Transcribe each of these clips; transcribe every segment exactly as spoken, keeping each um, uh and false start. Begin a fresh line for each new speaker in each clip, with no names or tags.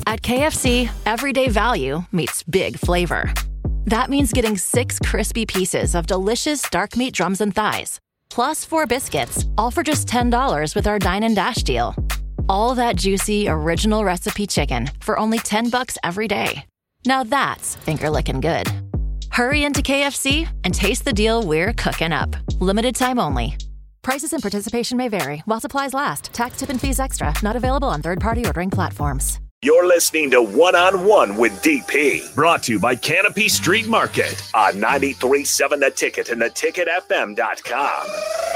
At K F C, everyday value meets big flavor. That means getting six crispy pieces of delicious dark meat drums and thighs, plus four biscuits, all for just ten dollars with our Dine and Dash deal. All that juicy, original recipe chicken for only ten bucks every day. Now that's finger-licking good. Hurry into K F C and taste the deal we're cooking up. Limited time only. Prices and participation may vary while supplies last. Tax, tip, and fees extra. Not available on third-party ordering platforms.
You're listening to One-on-One with D P. Brought to you by Canopy Street Market on ninety-three point seven The Ticket and the ticket f m dot com.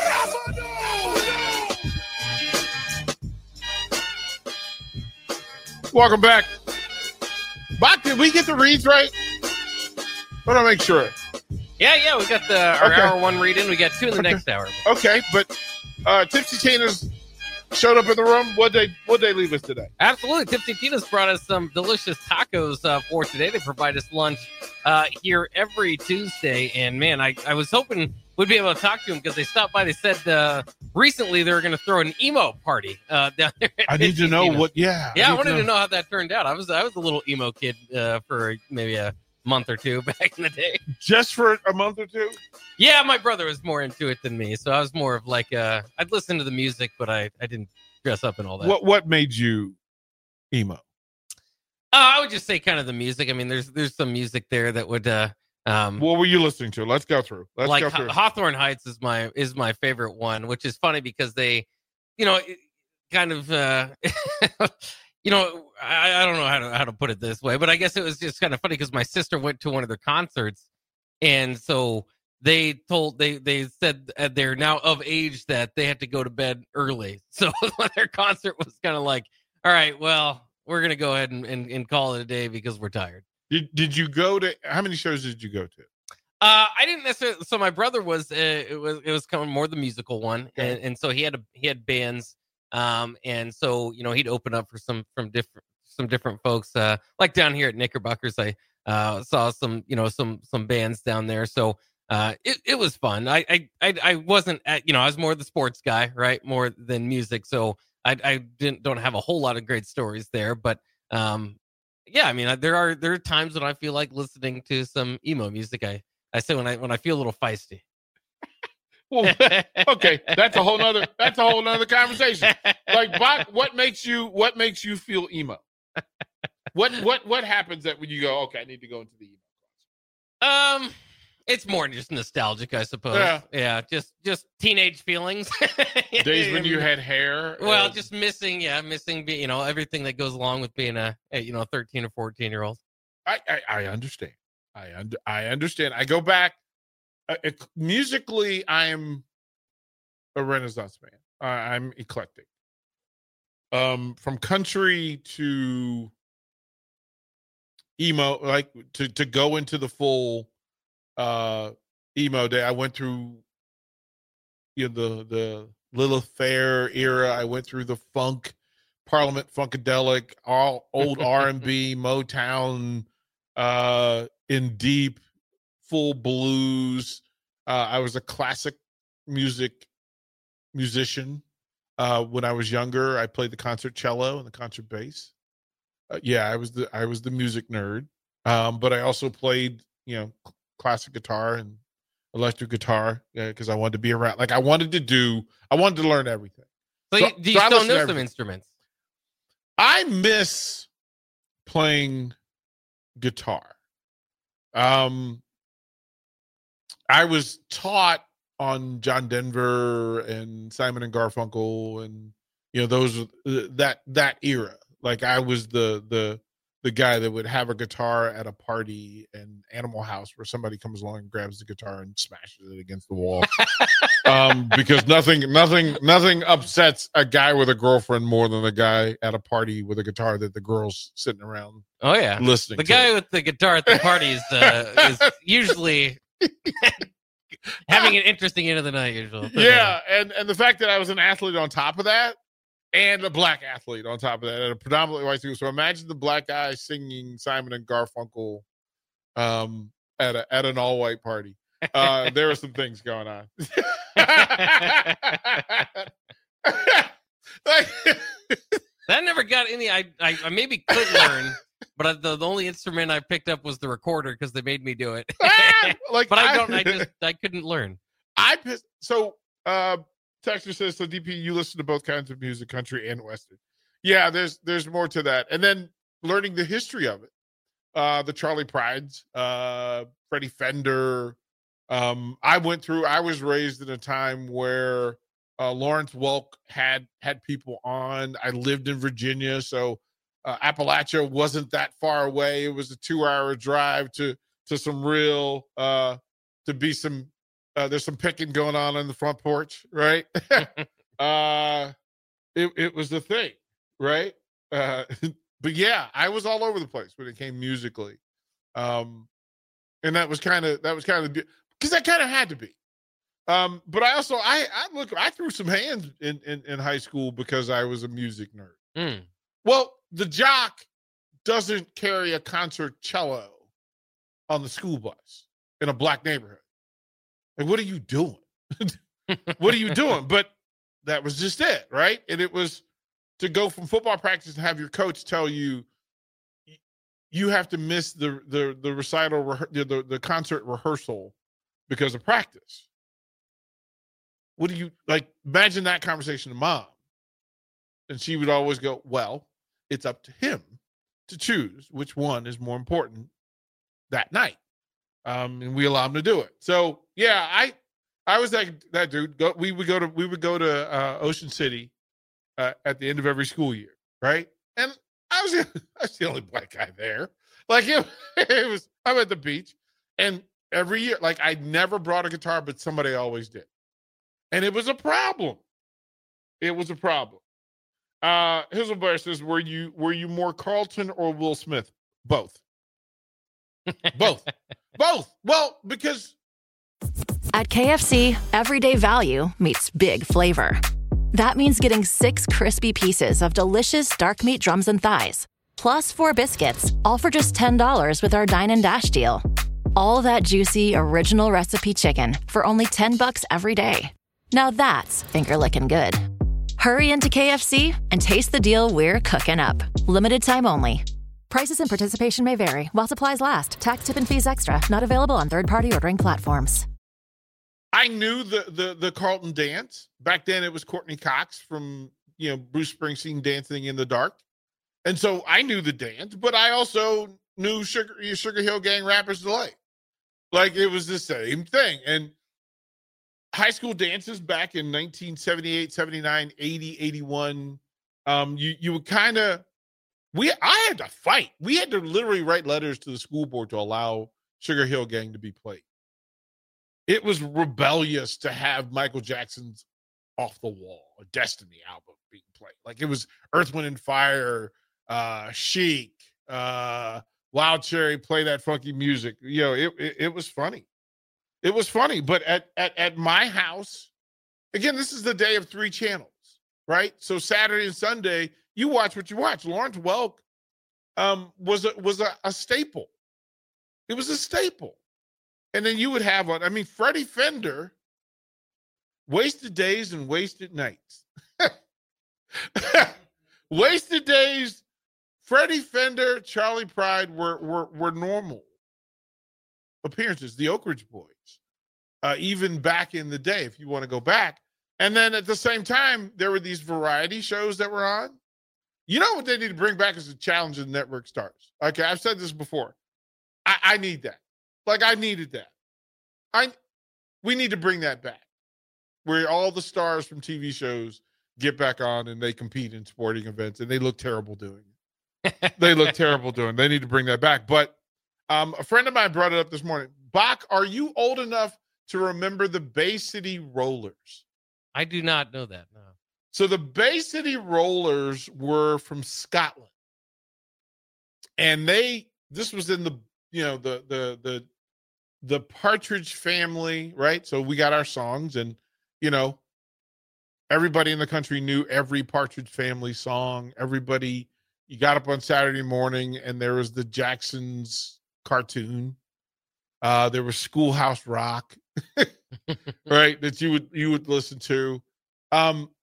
Welcome back. Bach, did we get the reads right? I want to make sure.
Yeah, yeah, we got the our
Okay.
hour one read in. We got two in the
Okay.
next hour.
Okay, but uh, Tipsy Tina's showed up in the room. What'd they, what'd they leave us today?
Absolutely. Tipsy Tina's brought us some delicious tacos uh, for today. They provide us lunch uh, here every Tuesday. And, man, I, I was hoping we'd be able to talk to them because they stopped by. They said uh, recently they were going to throw an emo party uh, down there. at
I need
Tipsy
to know
Tina's.
what, yeah.
Yeah, I,
need
wanted to know. how that turned out. I was I was a little emo kid uh, for maybe a month or two back in the day.
Just for a month or two?
Yeah, my brother was more into it than me. So I was more of like, uh, I'd listen to the music, but I, I didn't dress up and all that.
What What made you emo?
Uh, I would just say kind of the music. I mean, there's there's some music there that would uh um
What were you listening to? Let's go through. Let's
like
go through.
Haw- Hawthorne Heights is my is my favorite one, which is funny because they, you know, it kind of uh you know, I, I don't know how to how to put it this way, but I guess it was just kind of funny because my sister went to one of their concerts, and so they told they they said that they're now of age that they had to go to bed early. So their concert was kind of like, all right, well, we're gonna go ahead and, and, and call it a day because we're tired.
Did Did you go to, how many shows did you go to?
Uh, I didn't necessarily. So my brother was uh, it was it was kind of more the musical one,
Okay.
and, and so he had a, he had bands, um, and so you know he'd open up for some from different some different folks, uh, like down here at Knickerbockers. I uh saw some you know some some bands down there, so uh, it it was fun. I I I, I wasn't at, you know I was more the sports guy, right, more than music, so I I didn't don't have a whole lot of great stories there, but um. Yeah, I mean, there are there are times when I feel like listening to some emo music. I, I say when I when I feel a little feisty.
Well, okay, that's a whole nother that's a whole nother conversation. Like, Bach, what makes you what makes you feel emo? What what what happens that when you go, okay, I need to go into the emo?
Um, it's more just nostalgic, I suppose.
Yeah.
Yeah, just just teenage feelings.
Days when you had hair.
well,
and-
just missing, yeah, missing, be, you know, everything that goes along with being a, a you know, thirteen or fourteen year old.
I, I I understand. I under I understand. I go back. Uh, ec- musically, I'm a Renaissance man. Uh, I'm eclectic. Um, from country to emo, like to to go into the full uh emo day. I went through you know the the Lilith Fair era. I went through the funk, Parliament Funkadelic, all old R and B, Motown, uh, in deep, full blues. Uh, I was a classic music musician uh, when I was younger. I played the concert cello and the concert bass. Uh, yeah, I was the I was the music nerd, um, but I also played you know cl- classic guitar and electric guitar because I wanted to be around. Like I wanted to do, I wanted to learn everything.
So,
So-
you, do you
so I
still
listen to
know some
everything.
instruments?
I miss playing guitar. Um, I was taught on John Denver and Simon and Garfunkel, and you know those that that era. Like I was the the the guy that would have a guitar at a party and Animal House where somebody comes along and grabs the guitar and smashes it against the wall. um, because nothing, nothing, nothing upsets a guy with a girlfriend more than the guy at a party with a guitar that the girl's sitting around
Oh yeah,
listening.
the
to.
guy with the guitar at the party is, uh, is usually having an interesting end of the night. Usually,
Yeah, and and the fact that I was an athlete on top of that, and a black athlete on top of that, and a predominantly white school. So imagine the black guy singing Simon and Garfunkel um, at a, at an all white party. Uh, there were some things going on. like,
That never got any. I I, I maybe could learn, but I, the, the only instrument I picked up was the recorder because they made me do it.
like,
but I don't. I just I couldn't learn.
I pissed, so uh, Texter says so. D P, you listen to both kinds of music, country and western. Yeah, there's there's more to that, and then learning the history of it. Uh, the Charley Prides, uh, Freddie Fender. Um, I went through. I was raised in a time where uh, Lawrence Welk had had people on. I lived in Virginia, so uh, Appalachia wasn't that far away. It was a two-hour drive to to some real uh, to be some. Uh, there's some picking going on on the front porch, right? uh, it it was the thing, right? Uh, but yeah, I was all over the place when it came musically, um, and that was kind of that was kind of because that kind of had to be. Um, but I also I I look I threw some hands in in, in high school because I was a music nerd.
Mm.
Well, the jock doesn't carry a concert cello on the school bus in a black neighborhood. Like, what are you doing? What are you doing? But that was just it, right? And it was to go from football practice and have your coach tell you you have to miss the the the recital, the the, the concert rehearsal because of practice. What do you like? Imagine that conversation to mom, and she would always go, "Well, it's up to him to choose which one is more important that night." Um, and we allow him to do it. So yeah, I, I was that that dude. Go, we would go to we would go to uh, Ocean City uh, at the end of every school year, right? And I was I was the only black guy there. Like it, it was. I'm at the beach, and every year, like I never brought a guitar, but somebody always did, and it was a problem. It was a problem. Uh, Hizzlebear says, "Were you were you more Carlton or Will Smith?" Both. Both. Both. Well, because
at K F C, everyday value meets big flavor. That means getting six crispy pieces of delicious dark meat drums and thighs, plus four biscuits, all for just ten dollars with our Dine and Dash deal. All that juicy, original recipe chicken for only ten bucks every day. Now that's finger-licking good. Hurry into K F C and taste the deal we're cooking up. Limited time only. Prices and participation may vary while supplies last. Tax, tip, and fees extra. Not available on third-party ordering platforms.
I knew the the the Carlton dance. Back then it was Courtney Cox from, you know, Bruce Springsteen Dancing in the Dark. And so I knew the dance, but I also knew Sugar Sugar Hill Gang Rapper's Delight. Like it was the same thing. And high school dances back in nineteen seventy-eight, seventy-nine, eighty, eighty-one, um, you you would kind of We I had to fight. We had to literally write letters to the school board to allow Sugar Hill Gang to be played. It was rebellious to have Michael Jackson's Off the Wall, a Destiny album being played. Like it was Earth, Wind and Fire, uh, Chic, uh, Wild Cherry, play that funky music. You know, it, it it was funny. It was funny. But at at at my house, again, this is the day of three channels, right? So Saturday and Sunday, you watch what you watch. Lawrence Welk um, was a, was a, a staple. It was a staple. And then you would have, I mean, Freddie Fender, Wasted Days and Wasted Nights. Wasted Days, Freddie Fender, Charley Pride were, were, were normal appearances. The Oak Ridge Boys, uh, even back in the day, if you want to go back. And then at the same time, there were these variety shows that were on. You know what they need to bring back is a challenge of the network stars. Okay, I've said this before. I, I need that. Like I needed that. I we need to bring that back, where all the stars from T V shows get back on and they compete in sporting events, and they look terrible doing it. They look terrible doing it. They need to bring that back. But um, a friend of mine brought it up this morning. Bach, are you old enough to remember the Bay City Rollers?
I do not know that. No.
So the Bay City Rollers were from Scotland, and they this was in the you know the the the the Partridge Family, right? So we got our songs, and you know everybody in the country knew every Partridge Family song. Everybody, you got up on Saturday morning, and there was the Jacksons cartoon. Uh, there was Schoolhouse Rock, right? That you would you would listen to. Um,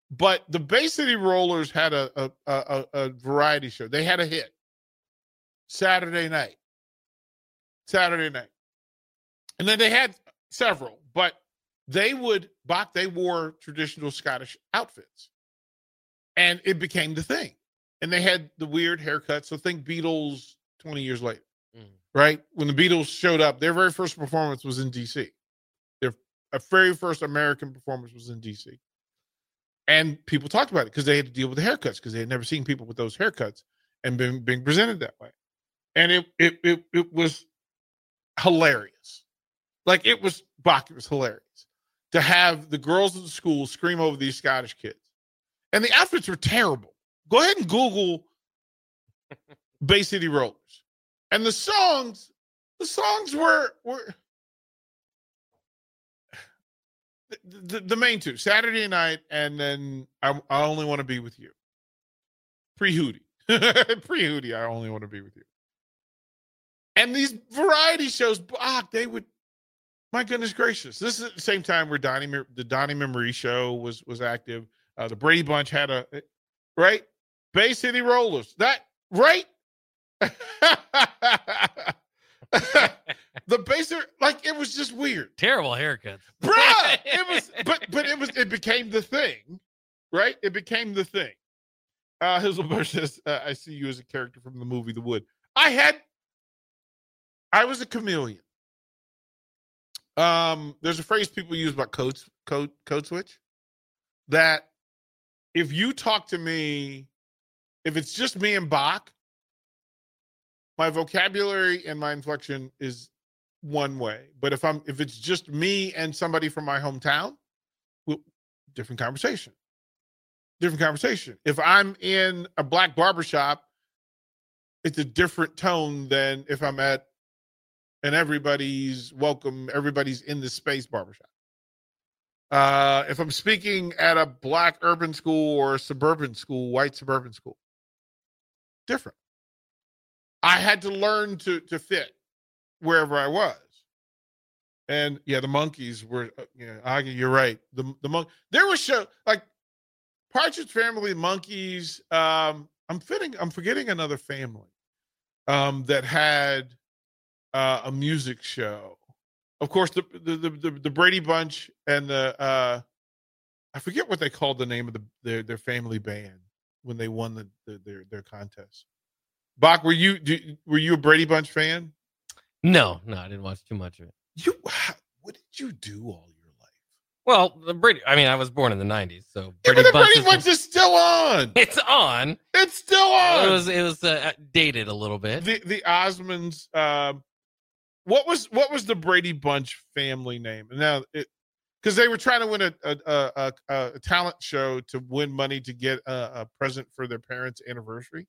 But the Bay City Rollers had a a, a a variety show. They had a hit Saturday night. Saturday night. And then they had several, but they would, Bach, they wore traditional Scottish outfits. And it became the thing. And they had the weird haircuts. So think Beatles twenty years later, mm. right? When the Beatles showed up, their very first performance was in D C. Their very first American performance was in D C. And people talked about it because they had to deal with the haircuts because they had never seen people with those haircuts and been being presented that way. And it it it, it was hilarious. Like it was, Bach, it was hilarious to have the girls in the school scream over these Scottish kids. And the outfits were terrible. Go ahead and Google Bay City Rollers. And the songs, the songs were, were the, the, the main two, Saturday Night and then I, I Only Want to Be With You. Pre-Hootie. Pre-Hootie, I Only Want to Be With You. And these variety shows, ah, they would, my goodness gracious. This is at the same time where Donnie, the Donnie Memory show was, was active. Uh, the Brady Bunch had a, right? Bay City Rollers. That, right? The Bay City, like, it was just weird.
Terrible haircuts.
Bruh! It was, but, but it was, it became the thing, right? It became the thing. Uh, Hazelberg says, uh, I see you as a character from the movie The Wood. I had, I was a chameleon. Um, there's a phrase people use about code, code, code switch that if you talk to me, if it's just me and Bach, my vocabulary and my inflection is one way. But if I'm, if it's just me and somebody from my hometown, well, different conversation, different conversation. If I'm in a black barbershop, it's a different tone than if I'm at and everybody's welcome, everybody's in the space barbershop. Uh, if I'm speaking at a black urban school or a suburban school, white suburban school, different. I had to learn to to fit wherever I was. And yeah, the Monkees were, uh, yeah, Aggie, you're right. The the monk there was show like Partridge Family, Monkees. Um, I'm fitting, I'm forgetting another family um, that had uh, a music show. Of course, the the, the the Brady Bunch and the uh, I forget what they called the name of the their, their family band when they won the, the their their contest. Bach, were you do, were you a Brady Bunch fan?
No, no, I didn't watch too much of it.
You, what did you do all your life?
Well, the Brady. I mean, I was born in the nineties, so
yeah,
Brady
but the
Bunch
Brady Bunch is still on.
It's on.
It's still on.
It was it was uh, dated a little bit.
The the Osmonds. Um, what was what was the Brady Bunch family name? Now, it because they were trying to win a a, a a a talent show to win money to get a, a present for their parents' anniversary.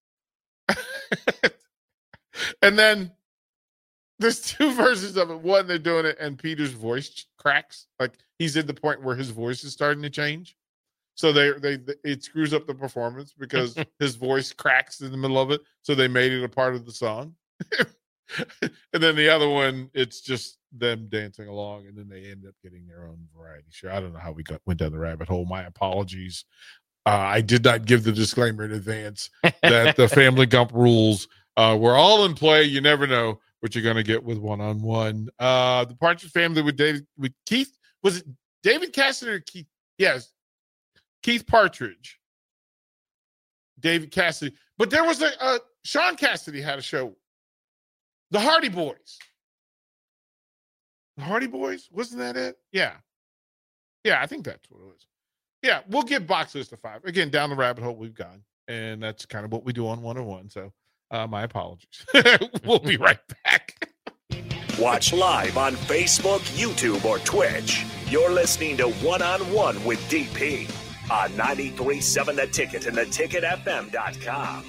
And then there's two versions of it. One, they're doing it and Peter's voice cracks. Like he's at the point where his voice is starting to change. So they, they, it screws up the performance because his voice cracks in the middle of it. So they made it a part of the song. And then the other one, it's just them dancing along and then they end up getting their own variety show. I don't know how we got, went down the rabbit hole. My apologies. Uh, I did not give the disclaimer in advance that the Family Gump rules uh, were all in play. You never know what you're going to get with one-on-one. Uh, the Partridge Family with David, with Keith, was it David Cassidy or Keith? Yes, Keith Partridge. David Cassidy. But there was a, uh, Sean Cassidy had a show. The Hardy Boys. The Hardy Boys? Wasn't that it? Yeah. Yeah, I think that's what it was. Yeah, we'll give box list a five. Again, down the rabbit hole we've gone. And that's kind of what we do on one oh one. So uh, my apologies. We'll be right back.
Watch live on Facebook, YouTube, or Twitch. You're listening to One on One with D P on ninety-three point seven The Ticket and the ticket f m dot com.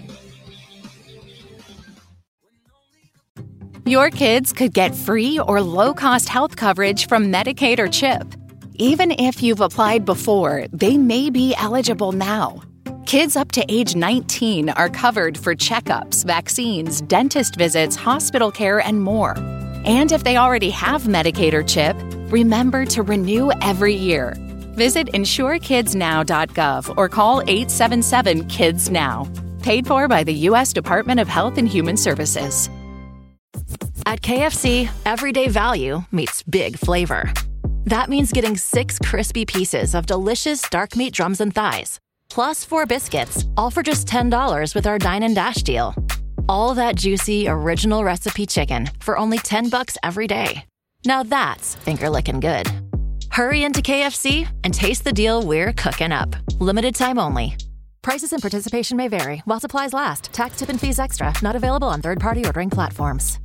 Your kids could get free or low-cost health coverage from Medicaid or CHIP. Even if you've applied before, they may be eligible now. Kids up to age nineteen are covered for checkups, vaccines, dentist visits, hospital care, and more. And if they already have Medicaid or CHIP, remember to renew every year. Visit insure kids now dot gov or call eight seven seven kids now. Paid for by the U S Department of Health and Human Services.
At K F C, everyday value meets big flavor. That means getting six crispy pieces of delicious dark meat drums and thighs, plus four biscuits, all for just ten dollars with our Dine and Dash deal. All that juicy, original recipe chicken for only ten bucks every day. Now that's finger-licking good. Hurry into K F C and taste the deal we're cooking up. Limited time only. Prices and participation may vary while supplies last. Tax, tip, and fees extra. Not available on third-party ordering platforms.